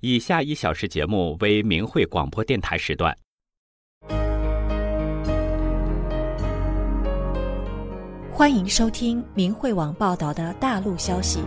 以下1小时节目为明慧广播电台时段。 欢迎收听明慧网报道的大陆消息。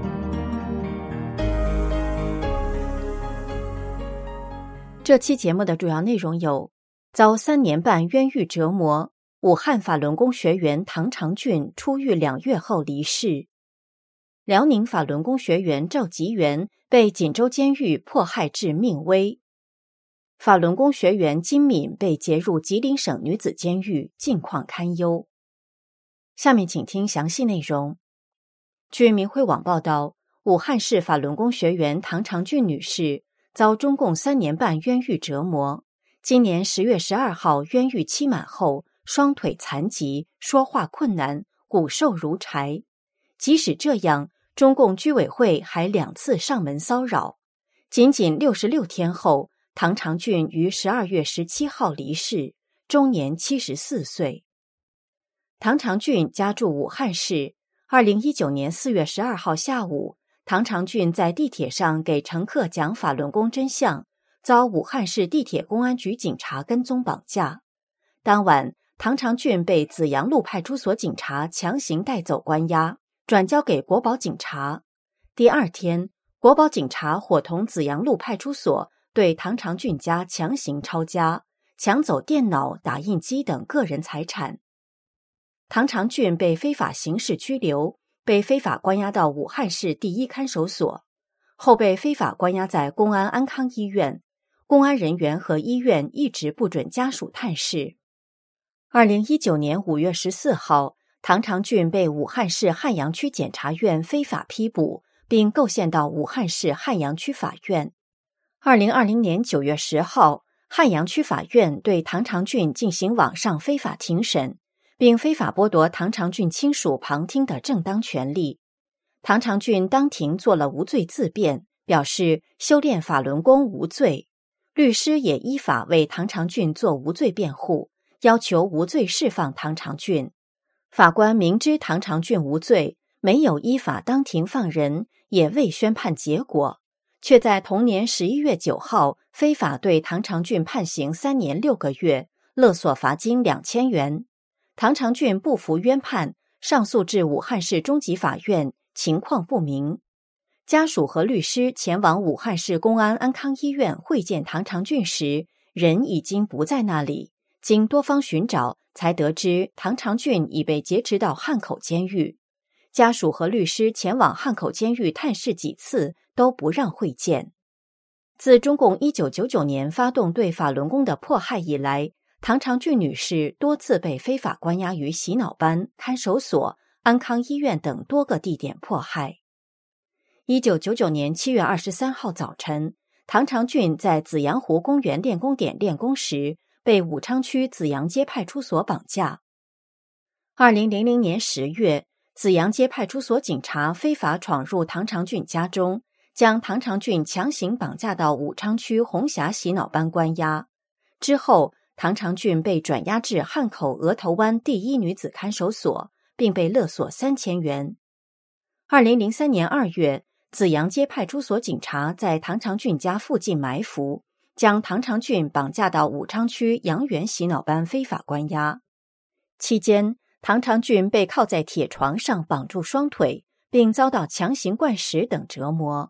这期节目的主要内容有：遭3年半冤狱折磨，武汉法轮功学员唐长俊出狱2月后离世；辽宁法轮功学员赵吉元被锦州监狱迫害致命危；法轮功学员金敏被劫入吉林省女子监狱，境况堪忧。下面请听详细内容。据明慧网报道，武汉市法轮功学员唐长俊女士遭中共3年半冤狱折磨，今年10月12号冤狱期满后，双腿残疾，说话困难，骨瘦如柴。即使这样，中共居委会还2次上门骚扰。仅仅66天后，唐长俊于12月17号离世，终年74岁。唐长俊家住武汉市。2019年4月12号下午，唐长俊在地铁上给乘客讲法轮功真相，遭武汉市地铁公安局警察跟踪绑架。当晚，唐长俊被紫阳路派出所警察强行带走关押，转交给国保警察。第二天，国保警察伙同紫阳路派出所对唐长俊家强行抄家，抢走电脑、打印机等个人财产。唐长俊被非法刑事拘留，被非法关押到武汉市第一看守所，后被非法关押在公安安康医院。公安人员和医院一直不准家属探视。2019年5月14号，唐长俊被武汉市汉阳区检察院非法批捕，并构陷到武汉市汉阳区法院。2020年9月10号，汉阳区法院对唐长俊进行网上非法庭审，并非法剥夺唐长俊亲属旁听的正当权利。唐长俊当庭做了无罪自辩，表示修炼法轮功无罪。律师也依法为唐长俊做无罪辩护，要求无罪释放唐长俊。法官明知唐长俊无罪，没有依法当庭放人，也未宣判结果，却在同年11月9号非法对唐长俊判刑3年6个月，勒索罚金2000元。唐长俊不服冤判，上诉至武汉市中级法院，情况不明。家属和律师前往武汉市公安安康医院会见唐长俊时，人已经不在那里。经多方寻找，才得知唐长俊已被劫持到汉口监狱。家属和律师前往汉口监狱探视几次，都不让会见。自中共1999年发动对法轮功的迫害以来，唐长俊女士多次被非法关押于洗脑班、看守所、安康医院等多个地点迫害。1999年7月23号早晨，唐长俊在紫阳湖公园练功点练功时，被武昌区紫阳街派出所绑架。2000年10月，紫阳街派出所警察非法闯入唐长俊家中，将唐长俊强行绑架到武昌区红霞洗脑班关押。之后，唐长俊被转押至汉口额头湾第一女子看守所，并被勒索3000元。2003年2月，紫阳街派出所警察在唐长俊家附近埋伏，将唐长俊绑架到武昌区阳源洗脑班非法关押。期间，唐长俊被铐在铁床上绑住双腿，并遭到强行灌食等折磨。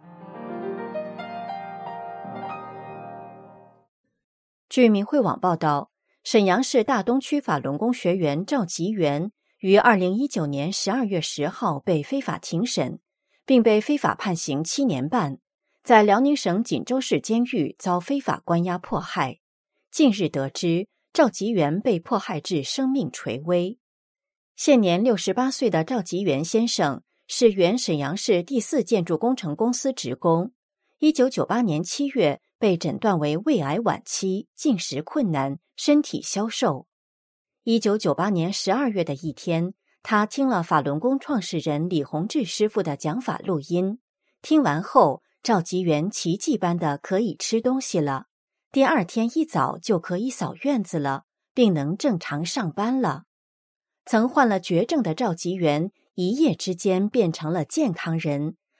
据明慧网报道，沈阳市大东区法轮功学员赵吉元于2019年12月10号被非法庭审，并被非法判刑7年半，在辽宁省锦州市监狱遭非法关押迫害。近日得知，赵吉元被迫害至生命垂危。现年68岁的赵吉元先生是原沈阳市第4建筑工程公司职工。1998年7月被诊断为胃癌晚期，进食困难，身体消瘦。1998年12月的一天，他听了法轮功创始人李洪志师傅的讲法录音，听完后，赵吉元奇迹般的可以吃东西了，第二天一早就可以扫院子了，并能正常上班了。曾患了绝症的赵吉元一夜之间变成了健康人，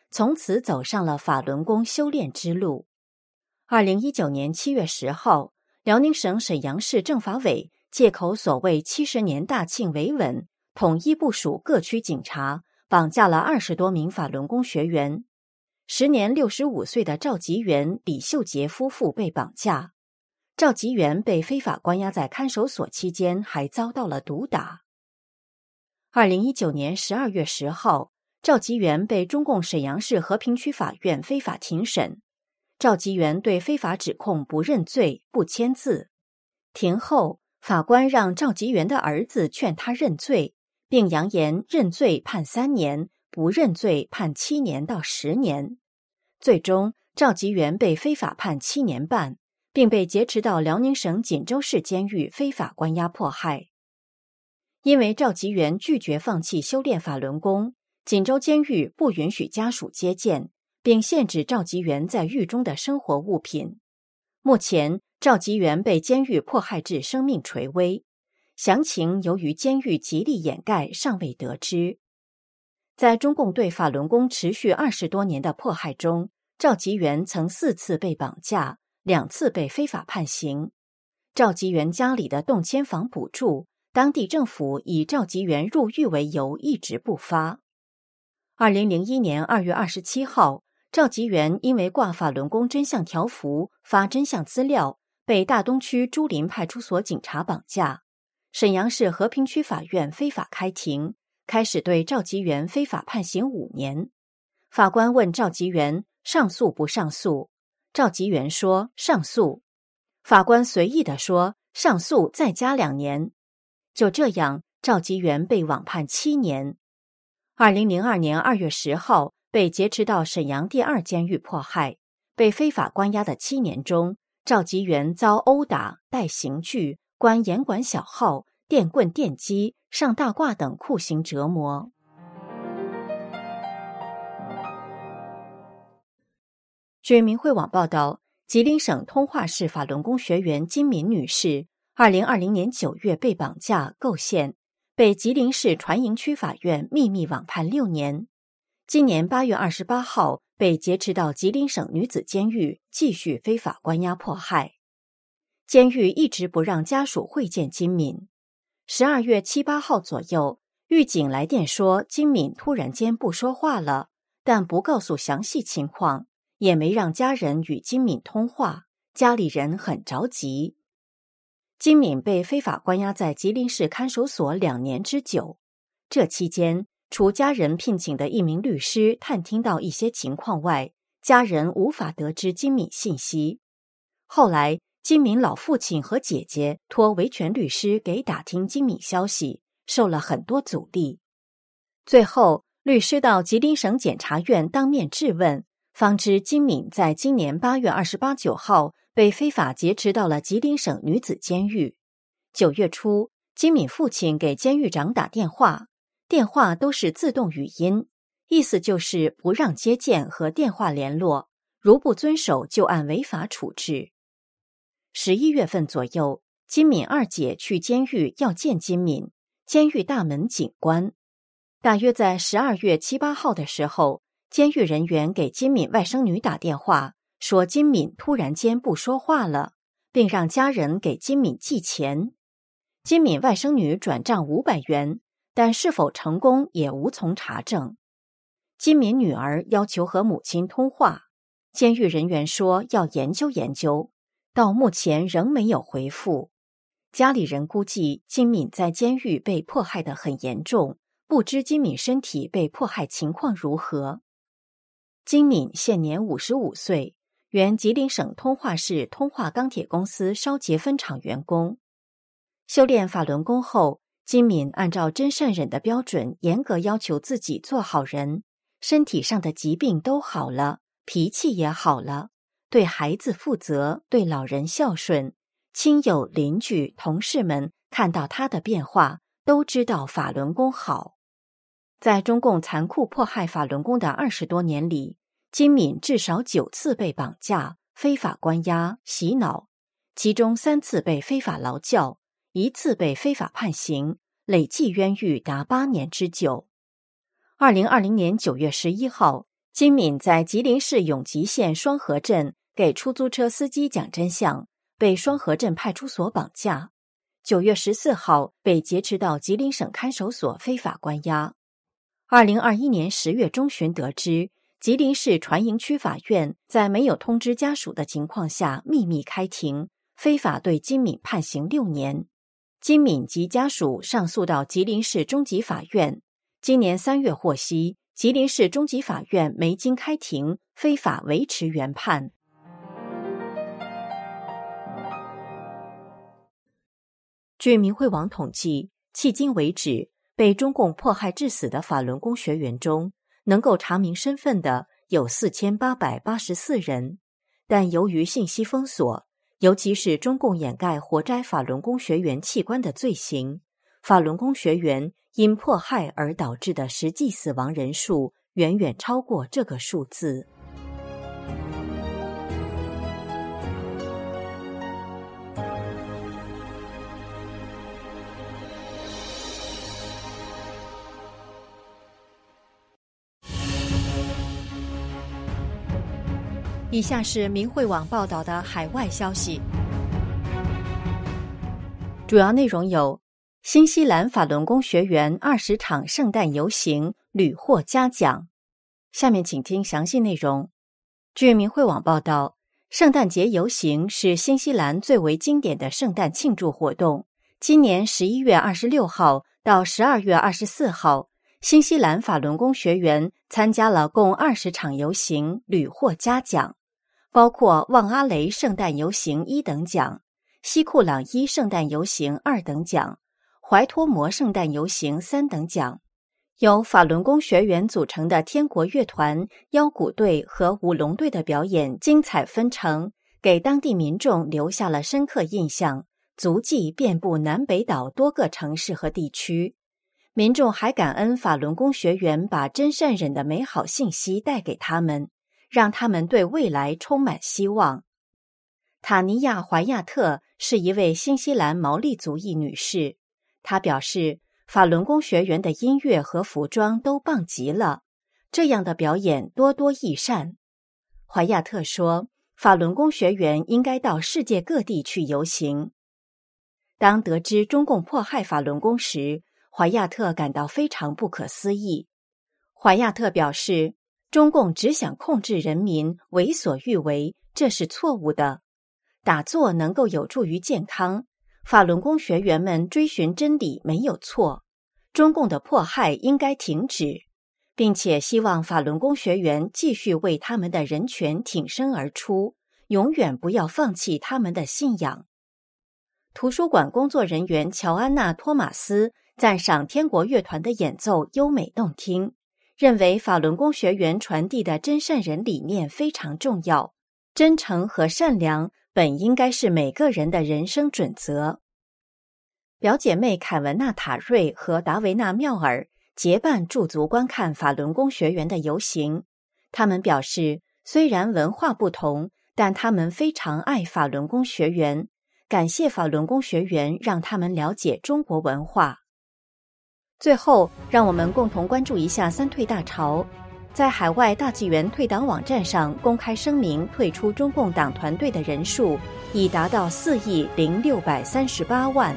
从此走上了法轮功修炼之路。2019年7月10号，辽宁省沈阳市政法委借口所谓70年大庆维稳，统一部署各区警察，绑架了20多名法轮功学员。时年65岁的赵吉元、李秀杰夫妇被绑架。赵吉元被非法关押在看守所期间，还遭到了毒打。2019年12月10号，赵吉元被中共沈阳市和平区法院非法庭审。赵吉元对非法指控不认罪、不签字。庭后，法官让赵吉元的儿子劝他认罪，并扬言认罪判3年，不认罪判7年到10年。最终，赵吉元被非法判7年半，并被劫持到辽宁省锦州市监狱非法关押迫害。因为赵吉元拒绝放弃修炼法轮功，锦州监狱不允许家属接见，并限制赵吉元在狱中的生活物品。目前，赵吉元被监狱迫害至生命垂危，详情由于监狱极力掩盖，尚未得知。在中共对法轮功持续20多年的迫害中，赵吉元曾4次被绑架，2次被非法判刑。赵吉元家里的动迁房补助，当地政府以赵吉元入狱为由一直不发。2001年2月27号，赵吉元因为挂法轮功真相条幅、发真相资料，被大东区朱林派出所警察绑架。沈阳市和平区法院非法开庭，开始对赵吉元非法判刑5年。法官问赵吉元上诉不上诉，赵吉元说上诉。法官随意地说上诉再加2年。就这样，赵吉元被网判7年。2002年2月10号，被劫持到沈阳第2监狱迫害。被非法关押的7年中，赵吉元遭殴打、戴刑具、关严管小号、电棍电击、上大褂等酷刑折磨。据明慧网报道，吉林省通化市法轮功学员金敏女士2020年9月被绑架构陷，被吉林市船营区法院秘密网判6年。今年8月28号被劫持到吉林省女子监狱，继续非法关押迫害。监狱一直不让家属会见金敏。12月7、8号左右，狱警来电说金敏突然间不说话了，但不告诉详细情况，也没让家人与金敏通话，家里人很着急。金敏被非法关押在吉林市看守所2年之久，这期间，除家人聘请的一名律师探听到一些情况外，家人无法得知金敏信息。后来，金敏老父亲和姐姐托维权律师给打听金敏消息，受了很多阻力。最后，律师到吉林省检察院当面质问，方知金敏在今年8月28、9号被非法劫持到了吉林省女子监狱。9月初，金敏父亲给监狱长打电话，电话都是自动语音，意思就是不让接见和电话联络，如不遵守就按违法处置。11月份左右，金敏二姐去监狱要见金敏，监狱大门紧关。大约在12月7、8号的时候，监狱人员给金敏外甥女打电话，说金敏突然间不说话了，并让家人给金敏寄钱。金敏外甥女转账500元，但是否成功也无从查证。金敏女儿要求和母亲通话，监狱人员说要研究研究，到目前仍没有回复。家里人估计金敏在监狱被迫害得很严重，不知金敏身体被迫害情况如何。金敏现年55岁，原吉林省通化市通化钢铁公司烧结分厂员工。修炼法轮功后，金敏按照真善忍的标准，严格要求自己做好人，身体上的疾病都好了，脾气也好了，对孩子负责，对老人孝顺，亲友邻居同事们看到他的变化，都知道法轮功好。在中共残酷迫害法轮功的20多年里，金敏至少9次被绑架、非法关押、洗脑，其中3次被非法劳教，1次被非法判刑，累计冤狱达8年之久。2020年9月11号， 金敏在吉林市永吉县双河镇给出租车司机讲真相，被双河镇派出所绑架。9月14号被劫持到吉林省看守所非法关押。2021年10月中旬得知，吉林市船营区法院在没有通知家属的情况下秘密开庭，非法对金敏判刑6年。金敏及家属上诉到吉林市中级法院，今年3月获悉，吉林市中级法院没经开庭，非法维持原判。据明慧网统计，迄今为止，被中共迫害致死的法轮功学员中，能够查明身份的有4884人，但由于信息封锁，尤其是中共掩盖活摘法轮功学员器官的罪行，法轮功学员因迫害而导致的实际死亡人数远远超过这个数字。以下是明慧网报道的海外消息，主要内容有：新西兰法轮功学员20场圣诞游行屡获嘉奖。下面请听详细内容。据明慧网报道，圣诞节游行是新西兰最为经典的圣诞庆祝活动。今年11月26号到12月24号，新西兰法轮功学员参加了共20场游行，屡获嘉奖，包括旺阿雷圣诞游行1等奖、西库朗伊圣诞游行2等奖、怀托摩圣诞游行3等奖。由法轮功学员组成的天国乐团、腰鼓队和舞龙队的表演精彩纷呈，给当地民众留下了深刻印象，足迹遍布南北岛多个城市和地区。民众还感恩法轮功学员把真善忍的美好信息带给他们，让他们对未来充满希望。塔尼亚·怀亚特是一位新西兰毛利族裔女士，她表示，法轮功学员的音乐和服装都棒极了，这样的表演多多益善。怀亚特说，法轮功学员应该到世界各地去游行。当得知中共迫害法轮功时，怀亚特感到非常不可思议。怀亚特表示，中共只想控制人民，为所欲为，这是错误的。打坐能够有助于健康，法轮功学员们追寻真理没有错，中共的迫害应该停止，并且希望法轮功学员继续为他们的人权挺身而出，永远不要放弃他们的信仰。图书馆工作人员乔安娜·托马斯赞赏天国乐团的演奏优美动听，认为法轮功学员传递的真善忍理念非常重要，真诚和善良本应该是每个人的人生准则。表姐妹凯文娜·塔瑞和达维娜·妙尔结伴驻足观看法轮功学员的游行。他们表示，虽然文化不同，但他们非常爱法轮功学员，感谢法轮功学员让他们了解中国文化。最后，让我们共同关注一下三退大潮。在海外大纪元退党网站上公开声明退出中共党团队的人数已达到4.0638亿。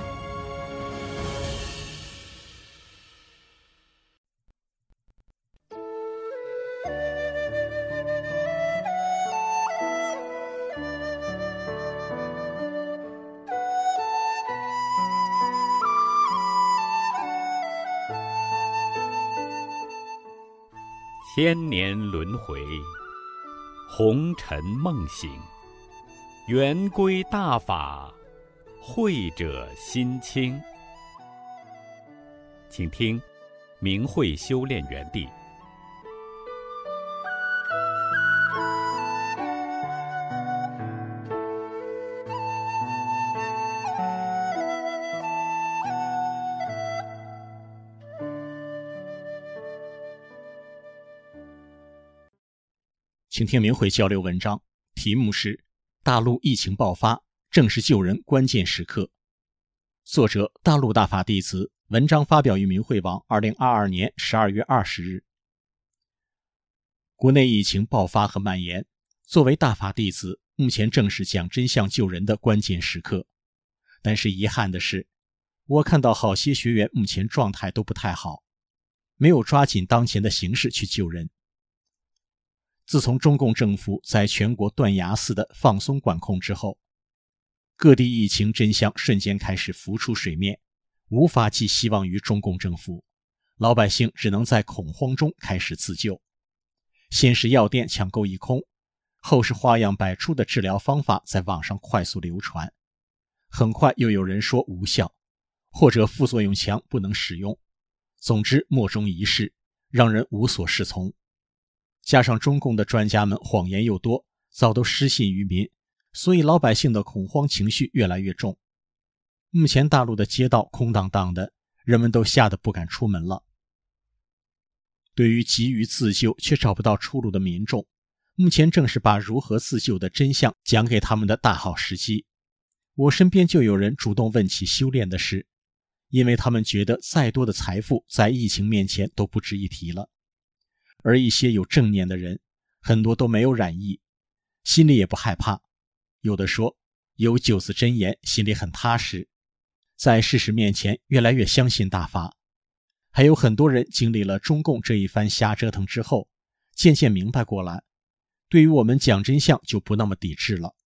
千年轮回，红尘梦醒，圆规大法，慧者心清。请听明慧修炼园地。 请听明慧交流文章，题目是大陆疫情爆发，正是救人关键时刻。作者大陆大法弟子，文章发表于明慧网2022年12月20日。 国内疫情爆发和蔓延，作为大法弟子，目前正是讲真相救人的关键时刻。但是遗憾的是，我看到好些学员目前状态都不太好，没有抓紧当前的形势去救人。自从中共政府在全国断崖式的放松管控之后，各地疫情真相瞬间开始浮出水面，无法寄希望于中共政府，老百姓只能在恐慌中开始自救。先是药店抢购一空，后是花样百出的治疗方法在网上快速流传，很快又有人说无效，或者副作用强不能使用，总之莫衷一是，让人无所适从。加上中共的专家们谎言又多，早都失信于民，所以老百姓的恐慌情绪越来越重。目前大陆的街道空荡荡的，人们都吓得不敢出门了。对于急于自救却找不到出路的民众，目前正是把如何自救的真相讲给他们的大好时机。我身边就有人主动问起修炼的事，因为他们觉得再多的财富在疫情面前都不值一提了。而一些有正念的人，很多都没有染疫，心里也不害怕。有的说有九字真言，心里很踏实，在事实面前越来越相信大法。还有很多人经历了中共这一番瞎折腾之后，渐渐明白过来，对于我们讲真相就不那么抵制了。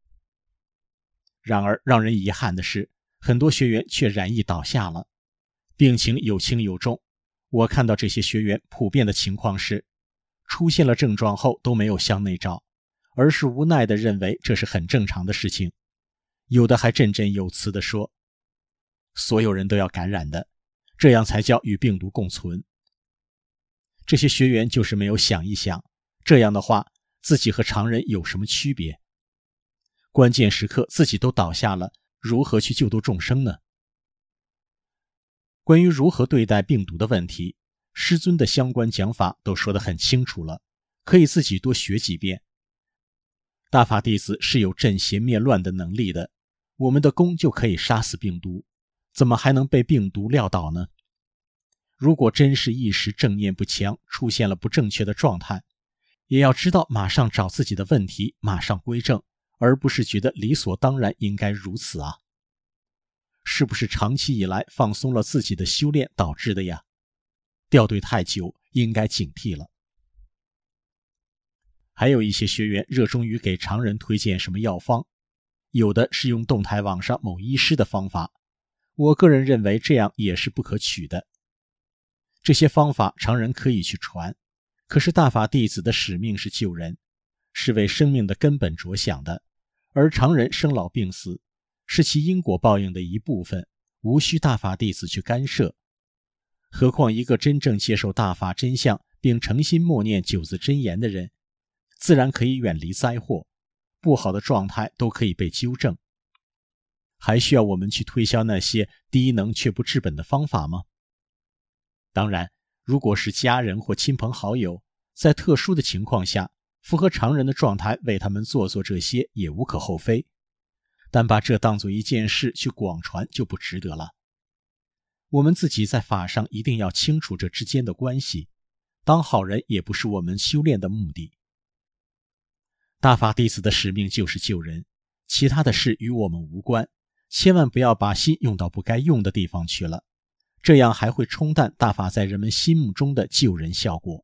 然而让人遗憾的是，很多学员却染疫倒下了，病情有轻有重。我看到这些学员普遍的情况是，出现了症状后都没有向内找，而是无奈地认为这是很正常的事情。有的还振振有词地说，所有人都要感染的，这样才叫与病毒共存。这些学员就是没有想一想，这样的话自己和常人有什么区别？关键时刻自己都倒下了，如何去救度众生呢？关于如何对待病毒的问题，师尊的相关讲法都说得很清楚了，可以自己多学几遍。大法弟子是有镇邪灭乱的能力的，我们的功就可以杀死病毒，怎么还能被病毒撂倒呢？如果真是一时正念不强，出现了不正确的状态，也要知道马上找自己的问题，马上归正，而不是觉得理所当然应该如此啊。是不是长期以来放松了自己的修炼导致的呀？掉队太久，应该警惕了。还有一些学员热衷于给常人推荐什么药方，有的是用动态网上某医师的方法，我个人认为这样也是不可取的。这些方法常人可以去传，可是大法弟子的使命是救人，是为生命的根本着想的，而常人生老病死是其因果报应的一部分，无需大法弟子去干涉。何况一个真正接受大法真相并诚心默念九字真言的人，自然可以远离灾祸，不好的状态都可以被纠正。还需要我们去推销那些低能却不治本的方法吗？当然，如果是家人或亲朋好友，在特殊的情况下，符合常人的状态为他们做这些也无可厚非，但把这当作一件事去广传就不值得了。我们自己在法上一定要清楚这之间的关系，当好人也不是我们修炼的目的。大法弟子的使命就是救人，其他的事与我们无关，千万不要把心用到不该用的地方去了，这样还会冲淡大法在人们心目中的救人效果。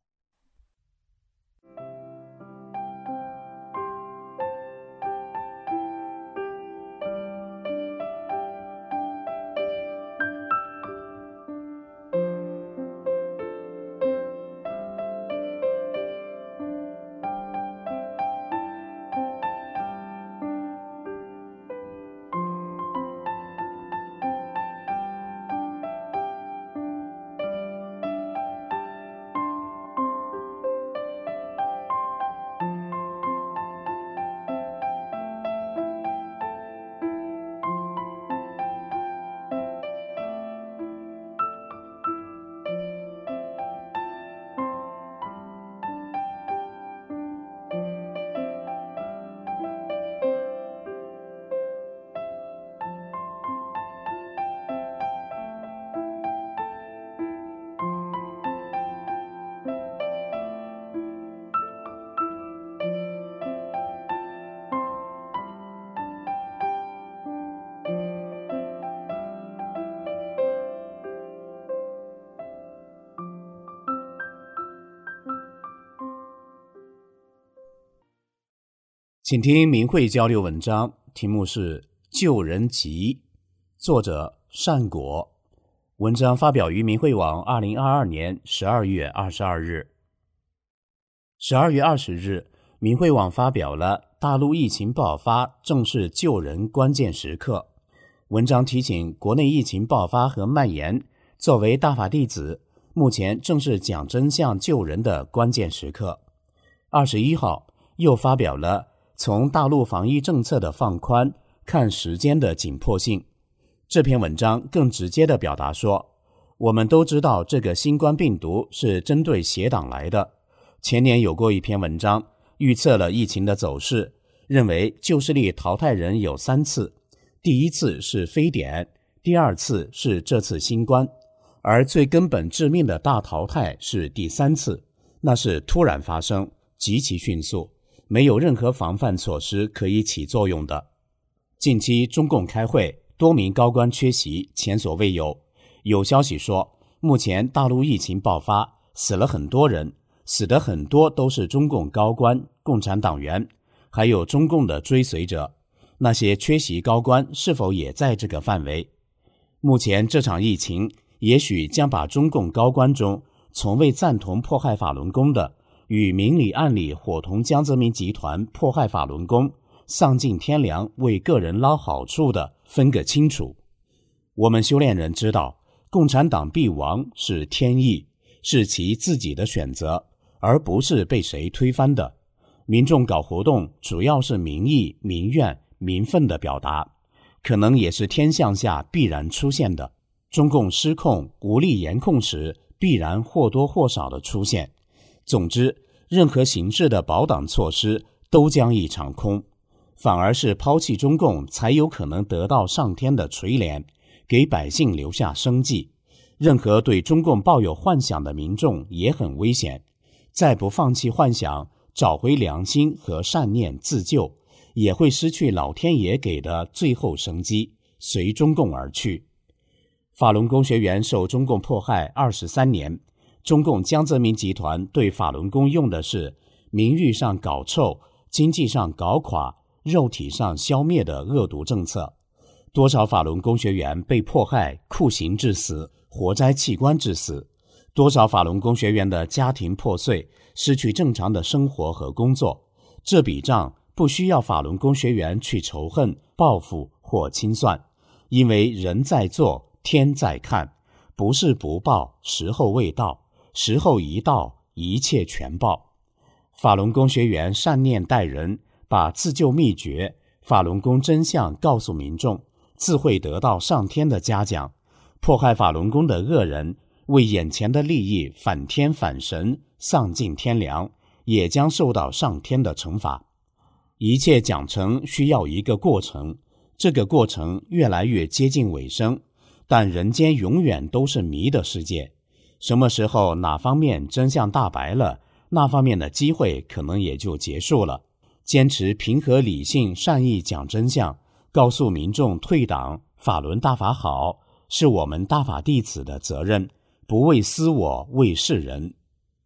请听明慧交流文章，题目是《救人急》，作者善果。文章发表于明慧网2022年12月22日。12月20日，明慧网发表了大陆疫情爆发正是救人关键时刻。文章提醒国内疫情爆发和蔓延，作为大法弟子，目前正是讲真相救人的关键时刻。21号又发表了从大陆防疫政策的放宽看时间的紧迫性。这篇文章更直接地表达说，我们都知道这个新冠病毒是针对邪党来的。前年有过一篇文章预测了疫情的走势，认为旧势力淘汰人有3次，第一次是非典，第二次是这次新冠，而最根本致命的大淘汰是第3次，那是突然发生，极其迅速，没有任何防范措施可以起作用的。近期中共开会，多名高官缺席，前所未有。有消息说，目前大陆疫情爆发，死了很多人，死的很多都是中共高官、共产党员，还有中共的追随者。那些缺席高官是否也在这个范围？目前这场疫情也许将把中共高官中从未赞同迫害法轮功的，与明里暗里伙同江泽民集团迫害法轮功，丧尽天良为个人捞好处的分个清楚。我们修炼人知道，共产党必亡是天意，是其自己的选择，而不是被谁推翻的。民众搞活动主要是民意、民怨、民愤的表达，可能也是天象下必然出现的。中共失控无力严控时，必然或多或少的出现。总之，任何形式的保党措施都将一场空，反而是抛弃中共才有可能得到上天的垂怜，给百姓留下生计。任何对中共抱有幻想的民众也很危险，再不放弃幻想，找回良心和善念自救，也会失去老天爷给的最后生机，随中共而去。法轮功学员受中共迫害23年，中共江泽民集团对法轮功用的是名誉上搞臭、经济上搞垮、肉体上消灭的恶毒政策。多少法轮功学员被迫害、酷刑致死、活摘器官致死，多少法轮功学员的家庭破碎，失去正常的生活和工作。这笔账不需要法轮功学员去仇恨、报复或清算，因为人在做，天在看，不是不报，时候未到，时候一到，一切全报。法轮功学员善念待人，把自救秘诀、法轮功真相告诉民众，自会得到上天的嘉奖。迫害法轮功的恶人，为眼前的利益反天反神，丧尽天良，也将受到上天的惩罚。一切讲成需要一个过程，这个过程越来越接近尾声，但人间永远都是谜的世界。什么时候哪方面真相大白了，那方面的机会可能也就结束了。坚持平和理性善意讲真相，告诉民众退党，法轮大法好，是我们大法弟子的责任，不为私我，为世人。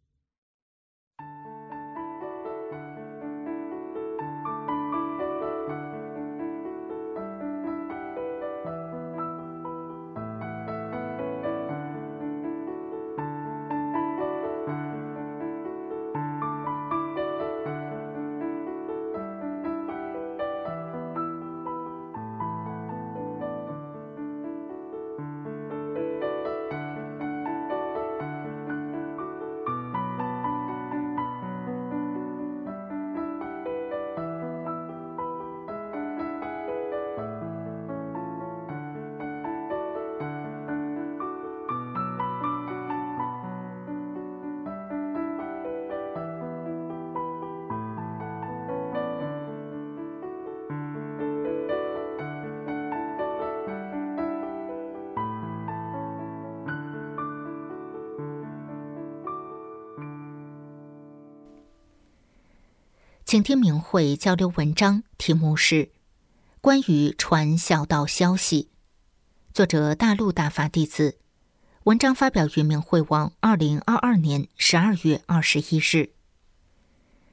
请听明慧交流文章，题目是关于传孝道消息，作者大陆大法弟子，文章发表于明慧网2022年12月21日。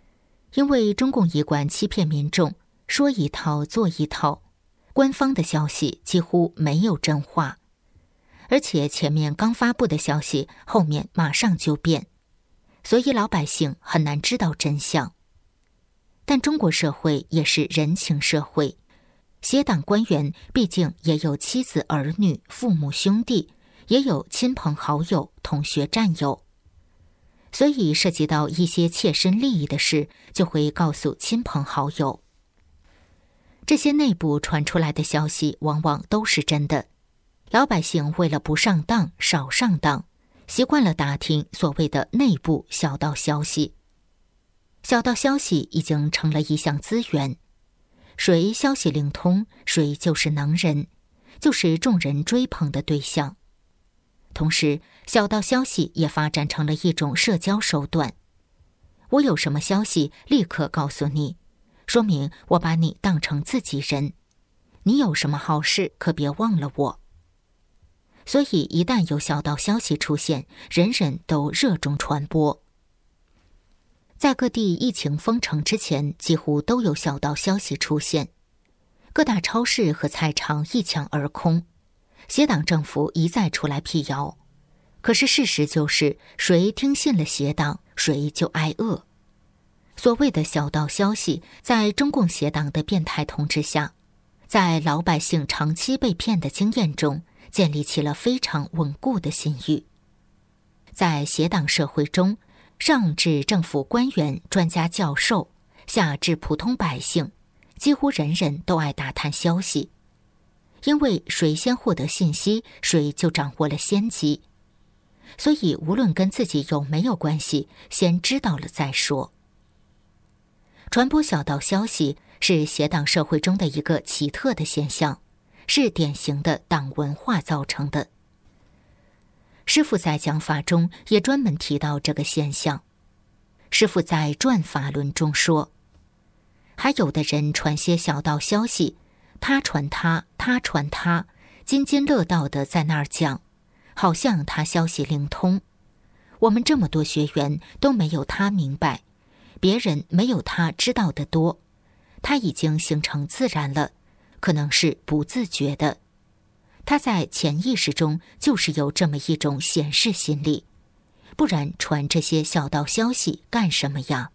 因为中共一贯欺骗民众，说一套做一套，官方的消息几乎没有真话，而且前面刚发布的消息，后面马上就变，所以老百姓很难知道真相。但中国社会也是人情社会，协党官员毕竟也有妻子儿女、父母兄弟，也有亲朋好友、同学战友，所以涉及到一些切身利益的事，就会告诉亲朋好友。这些内部传出来的消息往往都是真的，老百姓为了不上当、少上当，习惯了打听所谓的内部小道消息。小道消息已经成了一项资源，谁消息灵通，谁就是能人，就是众人追捧的对象。同时，小道消息也发展成了一种社交手段。我有什么消息，立刻告诉你，说明我把你当成自己人。你有什么好事，可别忘了我。所以，一旦有小道消息出现，人人都热衷传播。在各地疫情封城之前，几乎都有小道消息出现，各大超市和菜场一抢而空，协党政府一再出来辟谣。可是事实就是，谁听信了协党，谁就挨饿。所谓的小道消息，在中共协党的变态统治下，在老百姓长期被骗的经验中，建立起了非常稳固的信誉。在协党社会中，上至政府官员、专家教授，下至普通百姓，几乎人人都爱打探消息，因为谁先获得信息，谁就掌握了先机。所以无论跟自己有没有关系，先知道了再说。传播小道消息是协党社会中的一个奇特的现象，是典型的党文化造成的。师父在讲法中也专门提到这个现象。师父在传法论中说，还有的人传些小道消息，他传他，他传他，津津乐道的在那儿讲，好像他消息灵通。我们这么多学员都没有他明白，别人没有他知道的多，他已经形成自然了，可能是不自觉的。他在潜意识中就是有这么一种显示心理，不然传这些小道消息干什么呀？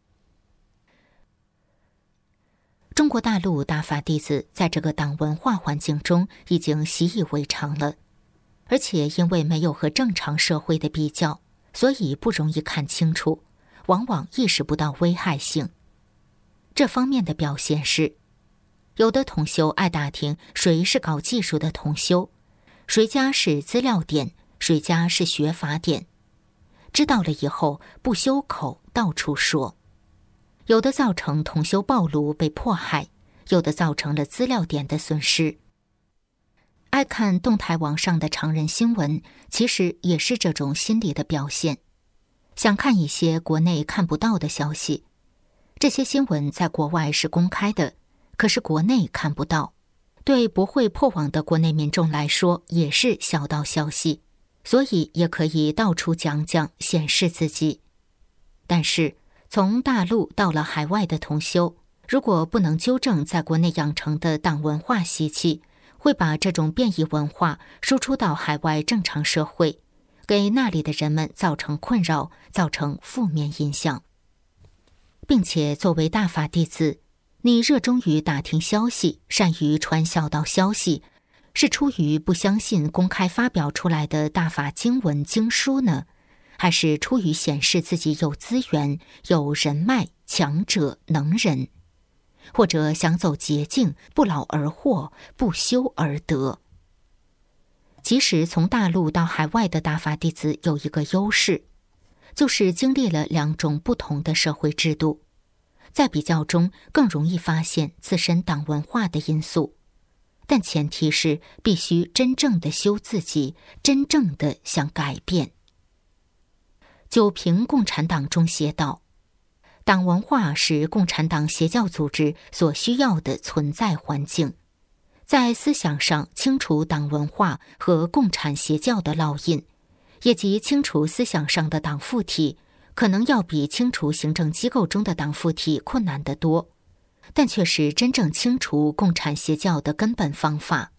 中国大陆大法弟子在这个党文化环境中已经习以为常了，而且因为没有和正常社会的比较，所以不容易看清楚，往往意识不到危害性。这方面的表现是，有的同修爱打听谁是搞技术的同修，谁家是资料点，谁家是学法点，知道了以后不修口，到处说，有的造成同修暴露被迫害，有的造成了资料点的损失。爱看动态网上的常人新闻，其实也是这种心理的表现，想看一些国内看不到的消息。这些新闻在国外是公开的，可是国内看不到，对不会破网的国内民众来说也是小道消息，所以也可以到处讲讲，显示自己。但是从大陆到了海外的同修，如果不能纠正在国内养成的党文化习气，会把这种变异文化输出到海外正常社会，给那里的人们造成困扰，造成负面影响。并且作为大法弟子，你热衷于打听消息，善于传小道消息，是出于不相信公开发表出来的大法经文经书呢，还是出于显示自己有资源、有人脉、强者、能人，或者想走捷径，不劳而获，不修而得？即使从大陆到海外的大法弟子有一个优势，就是经历了两种不同的社会制度，在比较中更容易发现自身党文化的因素，但前提是必须真正的修自己，真正的想改变。九评共产党中写道，党文化是共产党邪教组织所需要的存在环境，在思想上清除党文化和共产邪教的烙印，也即清除思想上的党附体， 可能要比清除行政机构中的党附体困难得多，但却是真正清除共产邪教的根本方法。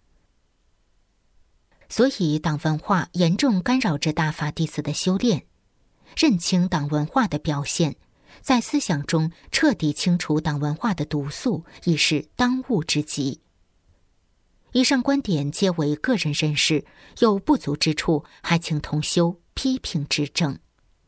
所以党文化严重干扰着大法弟子的修炼，认清党文化的表现，在思想中彻底清除党文化的毒素，已是当务之急。以上观点皆为个人认识，有不足之处，还请同修批评指正。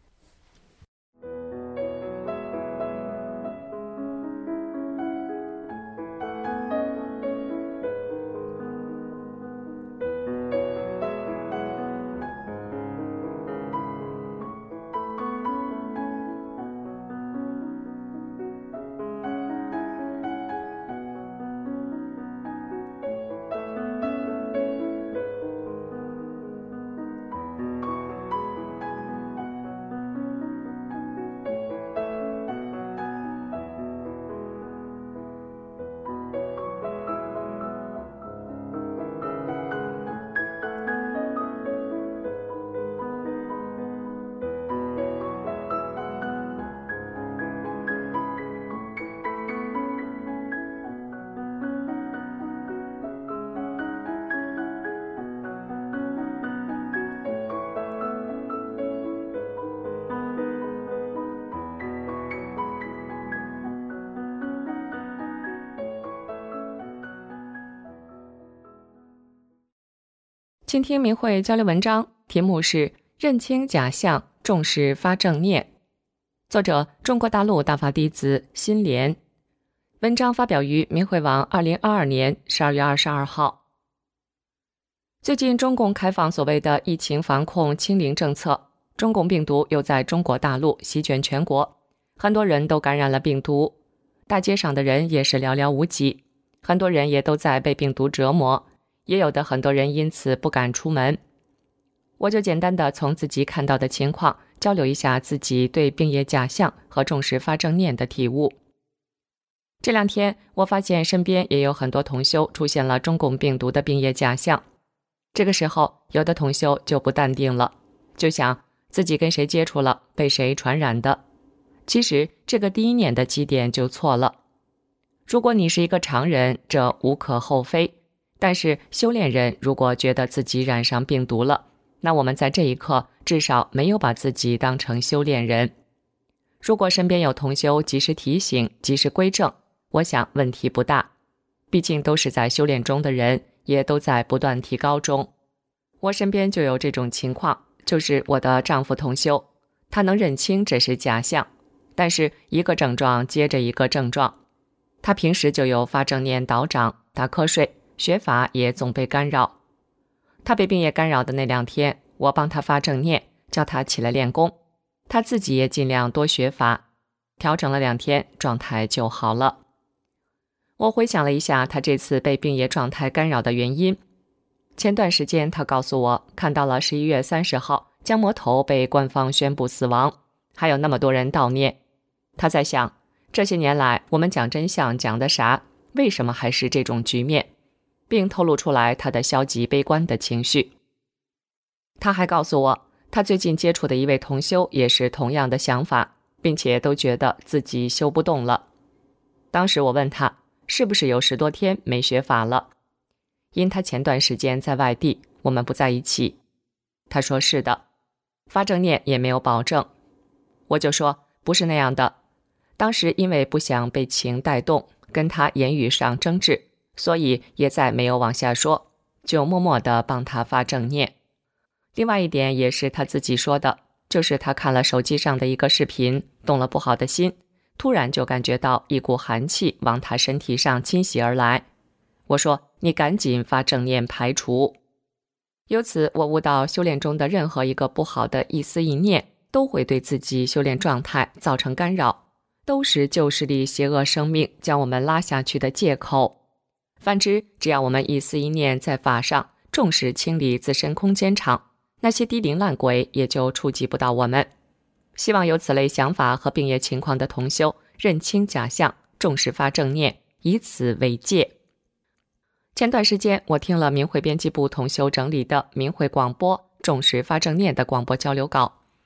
倾听明慧交流文章，题目是认清假象，重视发正念。作者中国大陆大法弟子辛莲。文章发表于明慧网2022年12月22号。最近中共开放所谓的疫情防控清零政策，中共病毒又在中国大陆席卷全国，很多人都感染了病毒，大街上的人也是寥寥无几，很多人也都在被病毒折磨，也有的很多人因此不敢出门。我就简单的从自己看到的情况交流一下自己对病业假象和重视发正念的体悟。这两天我发现身边也有很多同修出现了中共病毒的病业假象，这个时候有的同修就不淡定了，就想自己跟谁接触了，被谁传染的。其实这个第一念的基点就错了。如果你是一个常人，这无可厚非，但是修炼人如果觉得自己染上病毒了，那我们在这一刻至少没有把自己当成修炼人。如果身边有同修及时提醒，及时归正，我想问题不大，毕竟都是在修炼中的人，也都在不断提高中。我身边就有这种情况，就是我的丈夫同修，他能认清这是假象，但是一个症状接着一个症状。他平时就有发正念倒掌、打瞌睡，学法也总被干扰。他被病业干扰的那2天，我帮他发正念，叫他起来练功，他自己也尽量多学法，调整了2天，状态就好了。我回想了一下他这次被病业状态干扰的原因。前段时间他告诉我看到了11月30号江魔头被官方宣布死亡，还有那么多人悼念。他在想，这些年来我们讲真相讲的啥，为什么还是这种局面，并透露出来他的消极悲观的情绪。他还告诉我，他最近接触的一位同修也是同样的想法，并且都觉得自己修不动了。当时我问他是不是有10多天没学法了，因他前段时间在外地，我们不在一起。他说是的，发正念也没有保证。我就说不是那样的，当时因为不想被情带动，跟他言语上争执，所以也再没有往下说，就默默地帮他发正念。另外一点也是他自己说的，就是他看了手机上的一个视频，动了不好的心，突然就感觉到一股寒气往他身体上侵袭而来。我说你赶紧发正念排除。由此我悟到，修炼中的任何一个不好的一思一念，都会对自己修炼状态造成干扰，都是旧势力邪恶生命将我们拉下去的借口。反之，只要我们一思一念在法上重视清理自身空间场，那些低灵烂鬼也就触及不到我们。希望有此类想法和病业情况的同修认清假象，重视发正念，以此为戒。前段时间我听了明慧编辑部同修整理的明慧广播重视发正念的广播交流稿，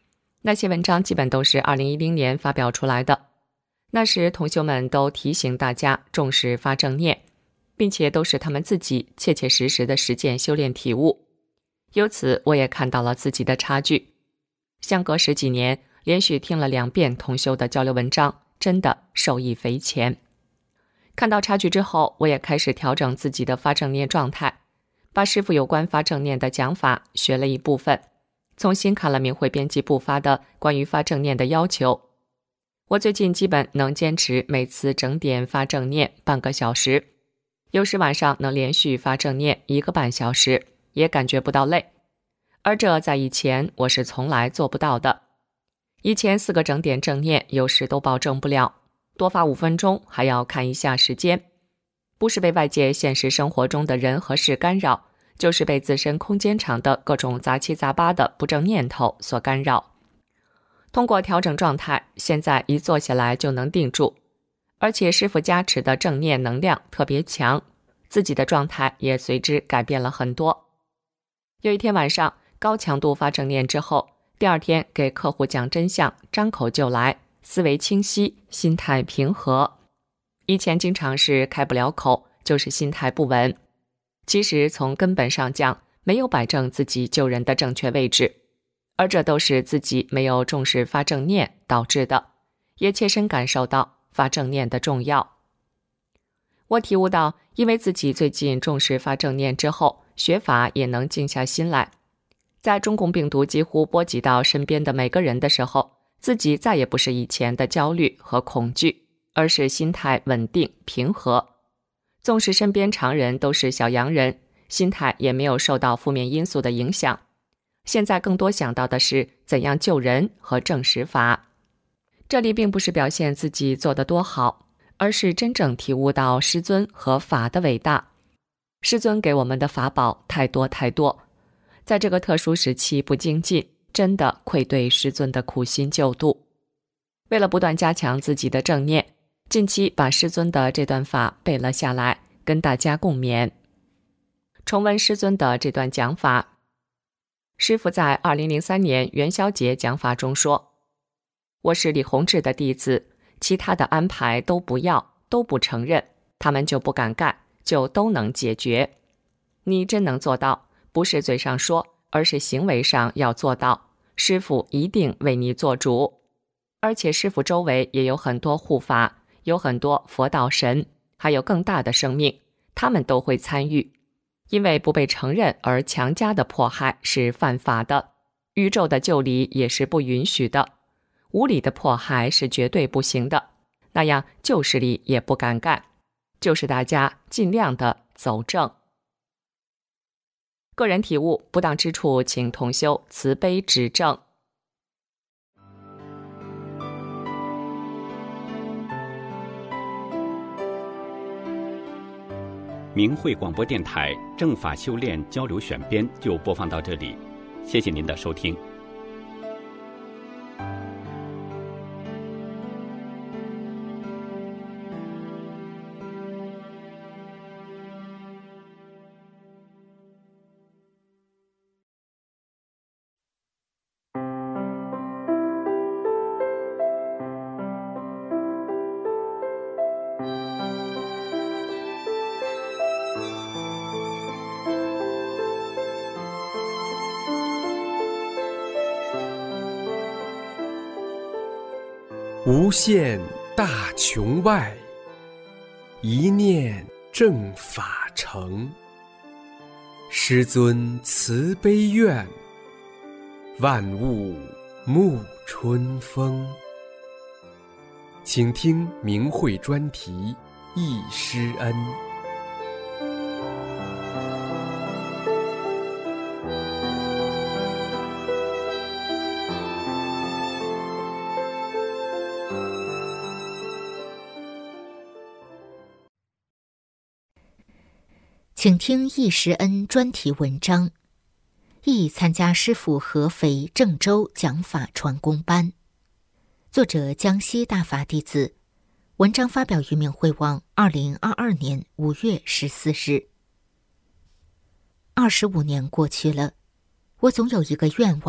那些文章基本都是2010年发表出来的。那时同修们都提醒大家重视发正念，并且都是他们自己切切实实的实践修炼体悟。由此我也看到了自己的差距。相隔10几年，连续听了2遍同修的交流文章，真的受益匪浅。看到差距之后，我也开始调整自己的发正念状态，把师父有关发正念的讲法学了一部分，重新看了明慧编辑部发的关于发正念的要求。我最近基本能坚持每次整点发正念半个小时，有时晚上能连续发正念1个半小时，也感觉不到累。而这在以前我是从来做不到的。以前4个整点正念有时都保证不了，多发5分钟还要看一下时间，不是被外界现实生活中的人和事干扰，就是被自身空间场的各种杂七杂八的不正念头所干扰。通过调整状态，现在一坐下来就能定住，而且师父加持的正念能量特别强，自己的状态也随之改变了很多。有一天晚上高强度发正念之后，第2天给客户讲真相，张口就来，思维清晰，心态平和。以前经常是开不了口，就是心态不稳。其实从根本上讲，没有摆正自己救人的正确位置，而这都是自己没有重视发正念导致的，也切身感受到发正念的重要。我体悟到，因为自己最近重视发正念之后，学法也能静下心来。在中共病毒几乎波及到身边的每个人的时候，自己再也不是以前的焦虑和恐惧，而是心态稳定平和。纵使身边常人都是小洋人，心态也没有受到负面因素的影响。现在更多想到的是怎样救人和正实法。这里并不是表现自己做得多好，而是真正体悟到师尊和法的伟大。师尊给我们的法宝太多太多，在这个特殊时期不精进，真的愧对师尊的苦心救度。为了不断加强自己的正念，近期把师尊的这段法背了下来，跟大家共勉。重温师尊的这段讲法。师父在2003年元宵节讲法中说，我是李洪志的弟子，其他的安排都不要，都不承认，他们就不敢干，就都能解决。你真能做到，不是嘴上说，而是行为上要做到，师父一定为你做主。而且师父周围也有很多护法，有很多佛道神，还有更大的生命，他们都会参与。因为不被承认而强加的迫害是犯法的，宇宙的救理也是不允许的，无理的迫害是绝对不行的，那样旧势力也不敢干，就是大家尽量的走正。个人体悟，不当之处请同修慈悲指正。 明慧广播电台正法修炼交流选编就播放到这里，谢谢您的收听。 无限大穹外，一念正法成。师尊慈悲愿，万物沐春风。请听明慧专题忆师恩。 请听忆师恩专题文章，忆参加师父合肥、郑州讲法传功班，作者江西大法弟子，文章发表于明慧网2022年5月14日。25年过去了，我总有一个愿望，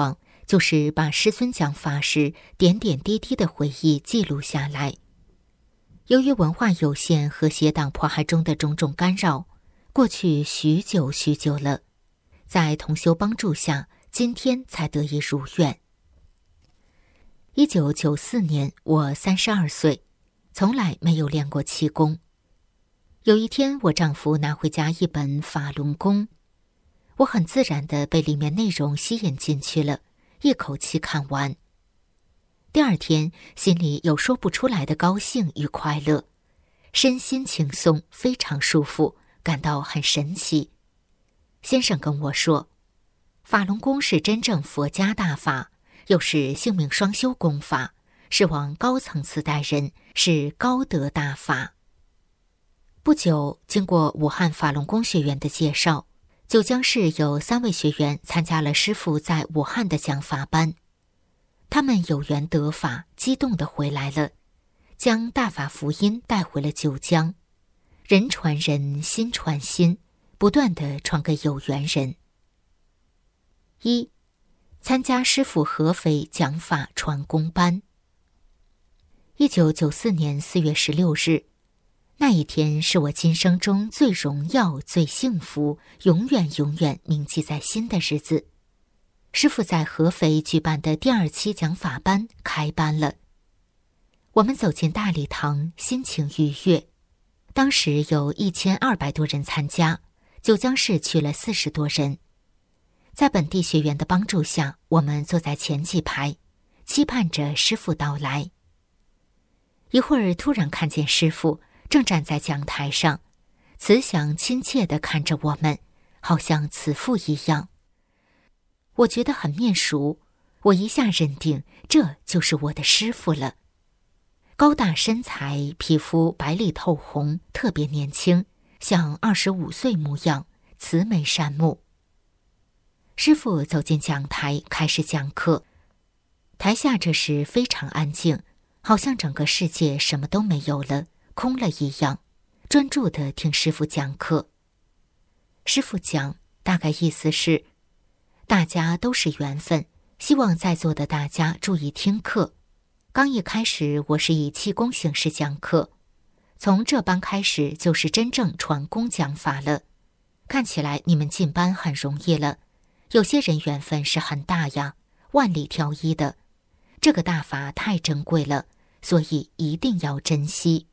就是把师尊讲法时点点滴滴的回忆记录下来。由于文化有限和邪党迫害中的种种干扰，过去许久了，在同修帮助下，今天才得以如愿。1994年，我32岁，从来没有练过气功。有一天，我丈夫拿回家一本法轮功，我很自然地被里面内容吸引进去了，一口气看完。第二天，心里有说不出来的高兴与快乐，身心轻松，非常舒服，感到很神奇。先生跟我说，法轮功是真正佛家大法，又是性命双修功法，是往高层次带人，是高德大法。不久，经过武汉法轮功学员的介绍，九江市有3位学员参加了师父在武汉的讲法班。他们有缘得法，激动地回来了，将大法福音带回了九江，人传人，心传心，不断地传给有缘人。1. 参加师父合肥讲法传功班。1994年4月16日，那一天是我今生中最荣耀、最幸福、永远铭记在心的日子。师父在合肥举办的第2期讲法班开班了。我们走进大礼堂，心情愉悦。当时有1200多人参加，九江市去了40多人。在本地学员的帮助下，我们坐在前几排，期盼着师父到来。一会儿突然看见师父正站在讲台上，慈祥亲切地看着我们，好像慈父一样。我觉得很面熟，我一下认定这就是我的师父了。高大身材，皮肤白里透红，特别年轻，像25岁模样，慈眉善目。师父走进讲台，开始讲课。台下这时非常安静，好像整个世界什么都没有了，空了一样，专注地听师父讲课。师父讲，大概意思是，大家都是缘分，希望在座的大家注意听课。刚一开始，我是以气功形式讲课，从这班开始就是真正传功讲法了。看起来你们进班很容易了，有些人缘分是很大呀，万里挑一的。这个大法太珍贵了，所以一定要珍惜。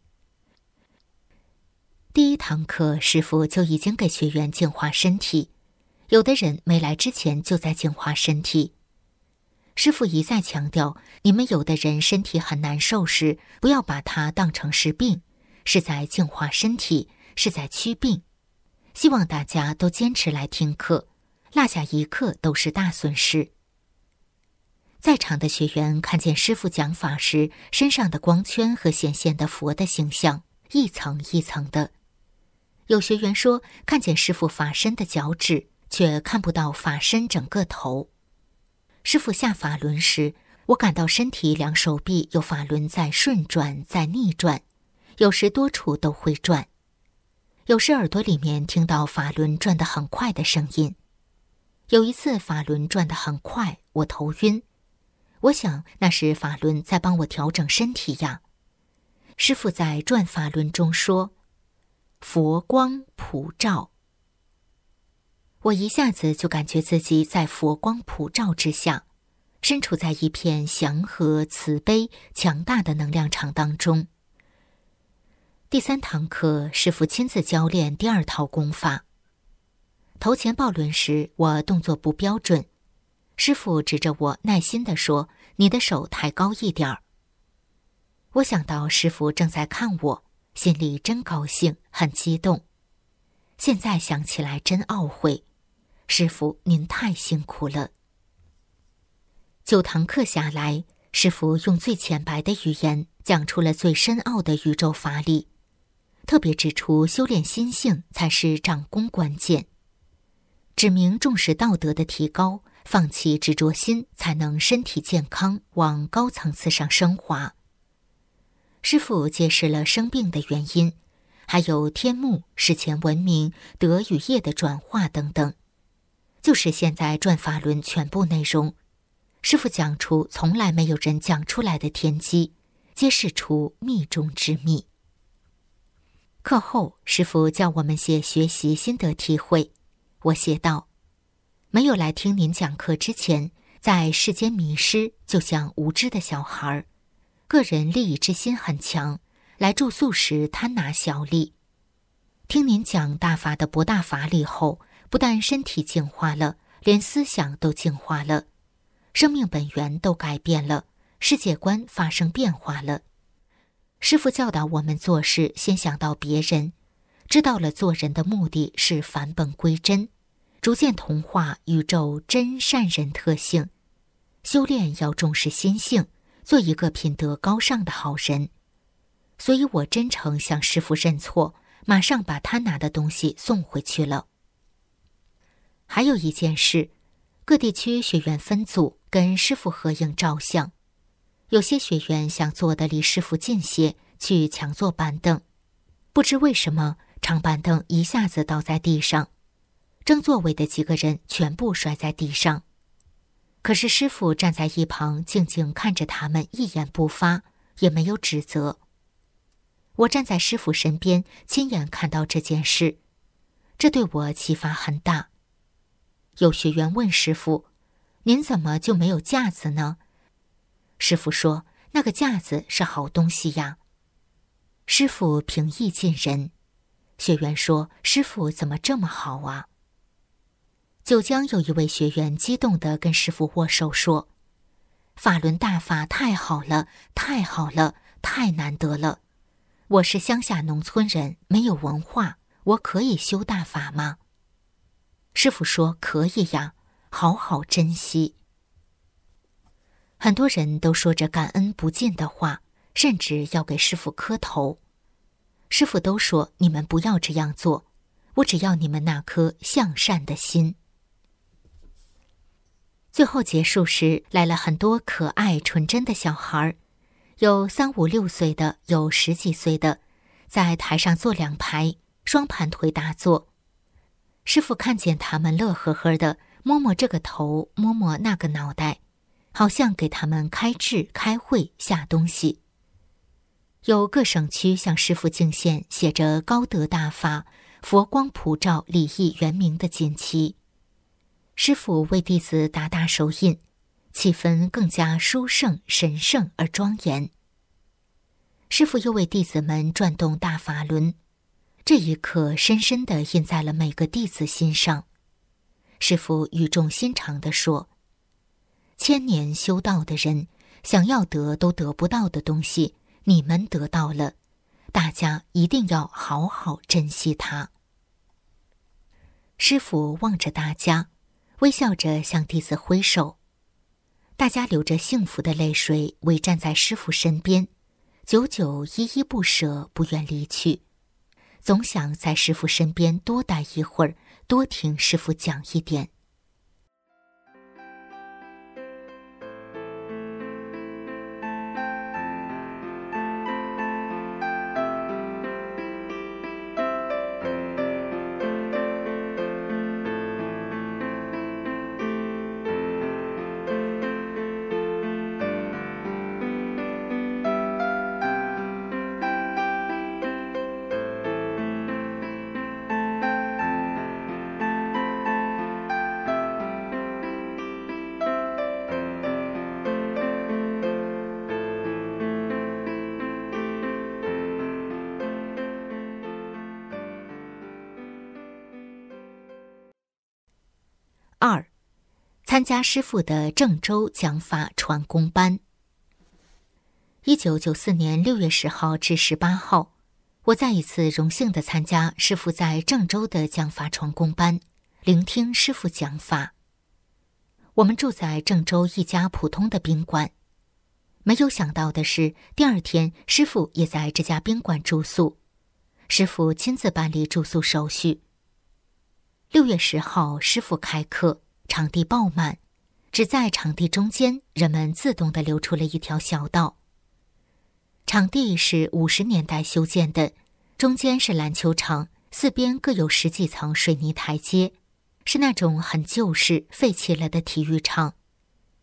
第1堂课，师父就已经给学员净化身体，有的人没来之前就在净化身体。师父一再强调，你们有的人身体很难受时，不要把它当成是病，是在净化身体，是在驱病。希望大家都坚持来听课，落下一课都是大损失。在场的学员看见师父讲法时，身上的光圈和显现的佛的形象，一层一层的。有学员说，看见师父法身的脚趾，却看不到法身整个头。师父下法轮时，我感到身体2手臂有法轮在顺转，在逆转，有时多处都会转，有时耳朵里面听到法轮转得很快的声音。有一次法轮转得很快，我头晕，我想那是法轮在帮我调整身体呀。师父在转法轮中说，佛光普照。我一下子就感觉自己在佛光普照之下，身处在一片祥和、慈悲、强大的能量场当中。第3堂课，师父亲自教练第2套功法。头前抱轮时，我动作不标准，师父指着我耐心地说，你的手抬高一点儿。我想到师父正在看我，心里真高兴，很激动。现在想起来真懊悔，师父您太辛苦了。9堂课下来，师父用最浅白的语言讲出了最深奥的宇宙法理，特别指出修炼心性才是长功关键，指明重视道德的提高，放弃执着心，才能身体健康，往高层次上升华。师父揭示了生病的原因，还有天目、史前文明、德与业的转化等等，就是现在转法轮全部内容。 师父讲出从来没有人讲出来的天机，揭示出秘中之秘。课后，师父叫我们写学习心得体会。我写道：没有来听您讲课之前，在世间迷失，就像无知的小孩，个人利益之心很强，来住宿时贪拿小利。听您讲大法的博大法理后，不但身体净化了，连思想都净化了，生命本源都改变了，世界观发生变化了。师父教导我们做事先想到别人，知道了做人的目的是返本归真，逐渐同化宇宙真善人特性。修炼要重视心性，做一个品德高尚的好人。所以我真诚向师父认错，马上把他拿的东西送回去了。还有一件事，各地区学员分组跟师父合影照相，有些学员想坐得离师父近些，去抢坐板凳，不知为什么长板凳一下子倒在地上，争座位的几个人全部摔在地上。可是师父站在一旁静静看着他们，一言不发，也没有指责。我站在师父身边，亲眼看到这件事，这对我启发很大。有学员问师父：您怎么就没有架子呢？师父说：那个架子是好东西呀。师父平易近人。学员说：师父怎么这么好啊？九江有一位学员激动地跟师父握手说：法轮大法太好了，太好了，太难得了。我是乡下农村人，没有文化，我可以修大法吗？师父说：可以呀，好好珍惜。很多人都说着感恩不尽的话，甚至要给师父磕头。师父都说：你们不要这样做，我只要你们那颗向善的心。最后结束时，来了很多可爱纯真的小孩，有3、5、6岁的，有10几岁的，在台上坐2排，双盘腿打坐。师父看见他们乐呵呵的，摸摸这个头，摸摸那个脑袋，好像给他们开智、开会、下东西。有各省区向师父敬献写着高德大法、佛光普照、礼义圆明的锦旗。师父为弟子打打手印，气氛更加殊胜、神圣而庄严。师父又为弟子们转动大法轮，这一刻深深地印在了每个弟子心上。师父语重心长地说：1000年修道的人，想要得都得不到的东西，你们得到了，大家一定要好好珍惜它。师父望着大家，微笑着向弟子挥手。大家流着幸福的泪水，围站在师父身边，久久依依不舍，不愿离去，总想在师父身边多待一会儿，多听师父讲一点。2. 参加师父的郑州讲法传功班。1994年6月10号至18号，我再一次荣幸地参加师父在郑州的讲法传功班，聆听师父讲法。我们住在郑州一家普通的宾馆，没有想到的是，第2天师父也在这家宾馆住宿，师父亲自办理住宿手续。6月10号，师父开课，场地爆满，只在场地中间，人们自动地留出了一条小道。场地是50年代修建的，中间是篮球场，四边各有10几层水泥台阶，是那种很旧式废弃了的体育场。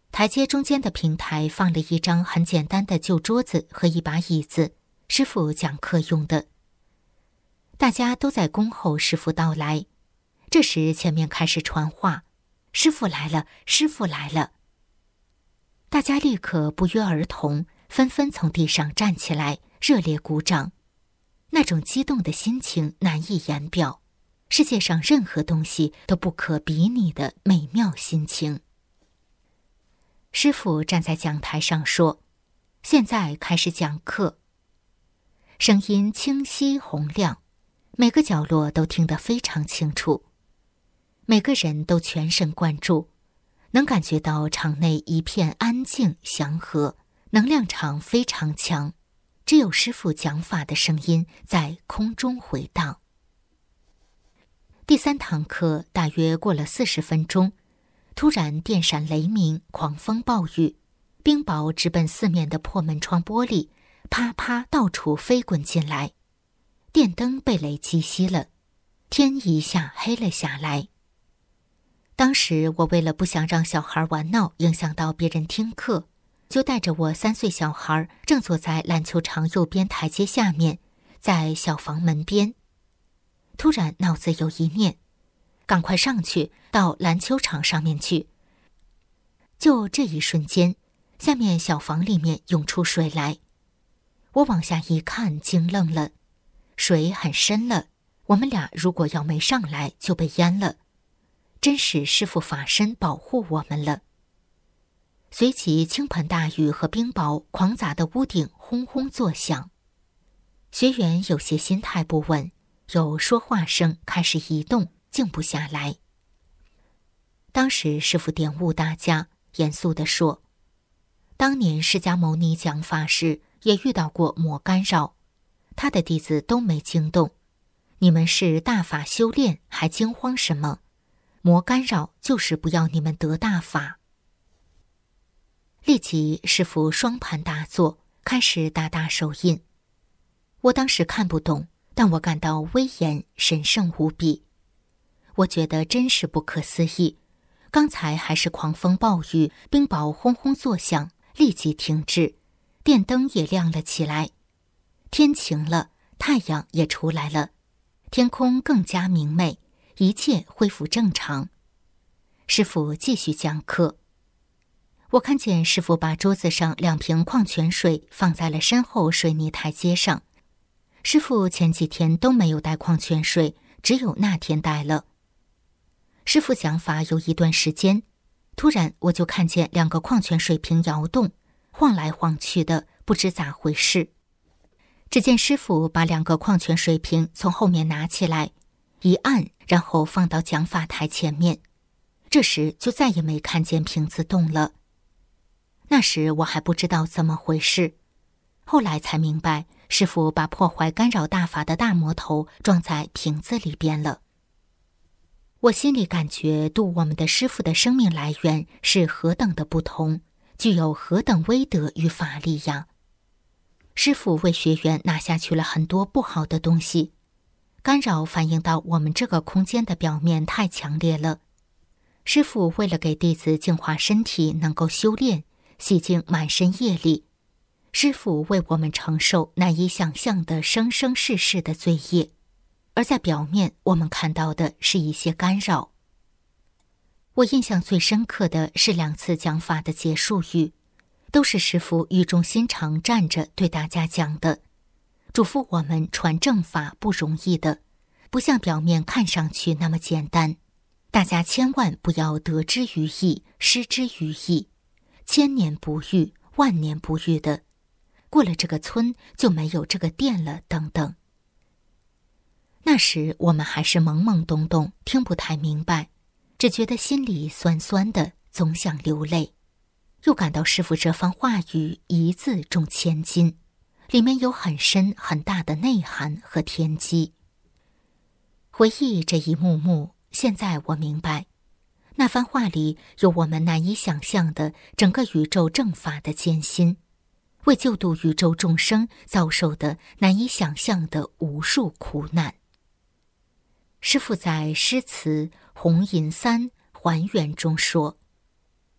台阶中间的平台放了一张很简单的旧桌子和一把椅子，师父讲课用的。大家都在恭候师父到来。这时前面开始传话：“师父来了，师父来了。”大家立刻不约而同，纷纷从地上站起来，热烈鼓掌。那种激动的心情难以言表，世界上任何东西都不可比拟的美妙心情。师父站在讲台上说：“现在开始讲课。”声音清晰洪亮，每个角落都听得非常清楚，每个人都全神贯注，能感觉到场内一片安静祥和，能量场非常强，只有师父讲法的声音在空中回荡。第3堂课大约过了40分钟，突然电闪雷鸣，狂风暴雨，冰雹直奔四面的破门窗玻璃，啪啪到处飞滚进来，电灯被雷击熄了，天一下黑了下来。当时我为了不想让小孩玩闹影响到别人听课，就带着我3岁小孩正坐在篮球场右边台阶下面，在小房门边。突然脑子有一念，赶快上去到篮球场上面去。就这一瞬间，下面小房里面涌出水来，我往下一看，惊愣了，水很深了，我们俩如果要没上来就被淹了，真是师父法身保护我们了。随即倾盆大雨和冰雹狂砸的屋顶轰轰作响，学员有些心态不稳，有说话声开始移动，静不下来。当时师父点悟大家，严肃地说：“当年释迦牟尼讲法时也遇到过魔干扰，他的弟子都没惊动，你们是大法修炼，还惊慌什么？魔干扰就是不要你们得大法。”立即师父双盘打坐，开始打打手印。我当时看不懂，但我感到威严神圣无比，我觉得真是不可思议。刚才还是狂风暴雨，冰雹轰轰作响，立即停止，电灯也亮了起来，天晴了，太阳也出来了，天空更加明媚，一切恢复正常。师父继续讲课。我看见师父把桌子上2瓶矿泉水放在了身后水泥台阶上。师父前几天都没有带矿泉水，只有那天带了。师父讲法有一段时间，突然我就看见2个矿泉水瓶摇动，晃来晃去的，不知咋回事。只见师父把2个矿泉水瓶从后面拿起来，一按，然后放到讲法台前面。这时就再也没看见瓶子动了。那时我还不知道怎么回事，后来才明白，师父把破坏干扰大法的大魔头装在瓶子里边了。我心里感觉度我们的师父的生命来源是何等的不同，具有何等威德与法力呀！师父为学员拿下去了很多不好的东西，干扰反映到我们这个空间的表面太强烈了。师父为了给弟子净化身体，能够修炼，洗净满身业力，师父为我们承受难以想象的生生世世的罪业，而在表面我们看到的是一些干扰。我印象最深刻的是2次讲法的结束语，都是师父语重心长站着对大家讲的，嘱咐我们传正法不容易的，不像表面看上去那么简单，大家千万不要得之于意，失之于意，千年不遇，万年不遇的，过了这个村就没有这个店了，等等。那时我们还是懵懵懂懂，听不太明白，只觉得心里酸酸的，总想流泪。又感到师父这番话语一字重千金，里面有很深很大的内涵和天机。回忆这一幕幕，现在我明白，那番话里有我们难以想象的整个宇宙正法的艰辛，为救度宇宙众生遭受的难以想象的无数苦难。师父在诗词《红银三还原》中说：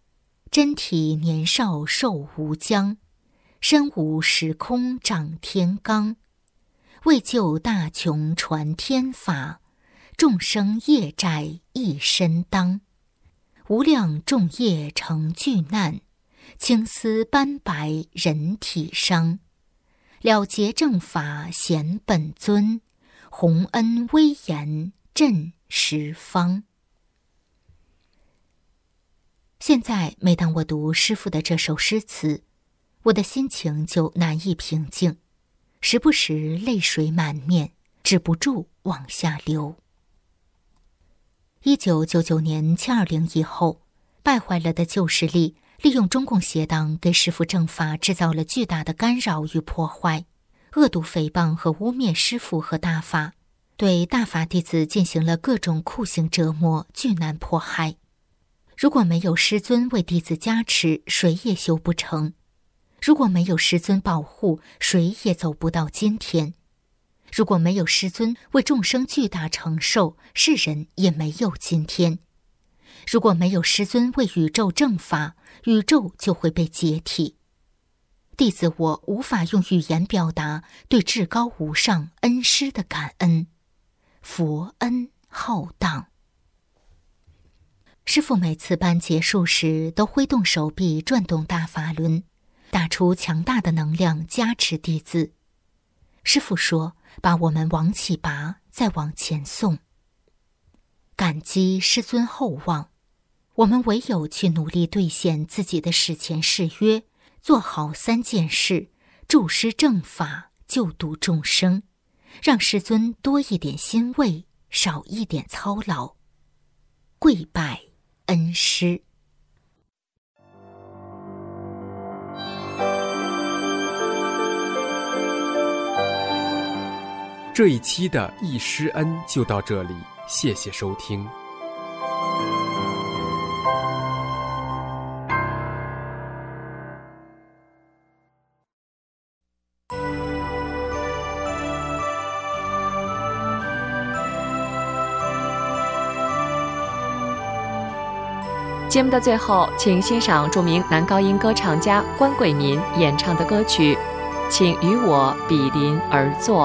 真体年少寿无疆，身无时空长天罡。为救大穷传天法，众生业债一身当。无量众业成巨难，青丝斑白人体伤。了结正法显本尊，洪恩威严震十方。现在每当我读师父的这首诗词，我的心情就难以平静，时不时泪水满面，止不住往下流。1999年720以后，败坏了的旧势力利用中共邪党给师父正法制造了巨大的干扰与破坏，恶毒诽谤和污蔑师父和大法，对大法弟子进行了各种酷刑折磨、巨难迫害。如果没有师尊为弟子加持，谁也修不成；如果没有师尊保护，谁也走不到今天；如果没有师尊为众生巨大承受，世人也没有今天；如果没有师尊为宇宙正法，宇宙就会被解体。弟子我无法用语言表达对至高无上恩师的感恩，佛恩浩荡。师父每次班结束时都挥动手臂转动大法轮，打出强大的能量加持弟子。师父说，把我们往起拔，再往前送。感激师尊厚望，我们唯有去努力兑现自己的史前誓约，做好3件事，助师正法，救度众生，让师尊多一点欣慰，少一点操劳。跪拜恩师。 这一期的忆师恩就到这里，谢谢收听。 节目的最后，请欣赏著名男高音歌唱家关贵民演唱的歌曲《请与我比邻而坐》。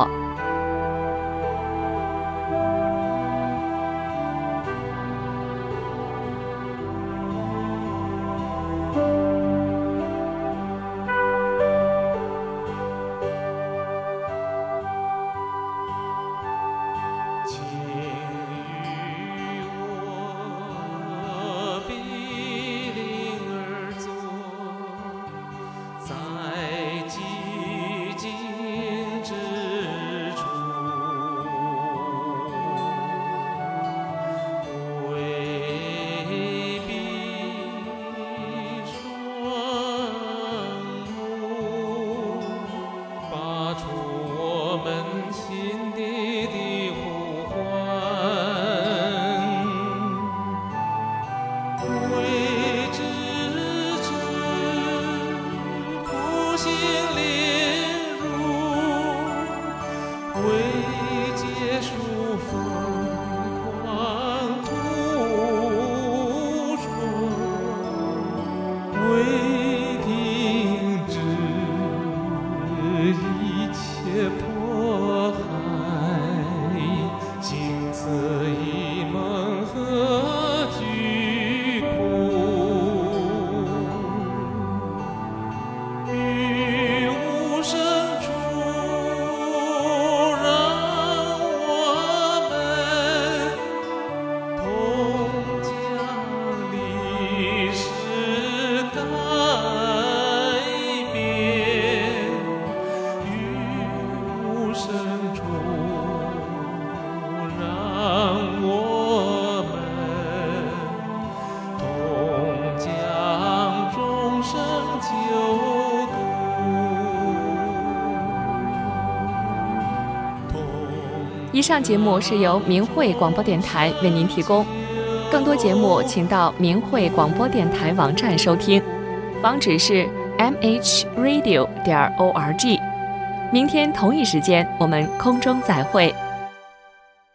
以上节目是由明慧广播电台为您提供，更多节目请到明慧广播电台网站收听，网址是 mhradio.org。明天同一时间我们空中再会。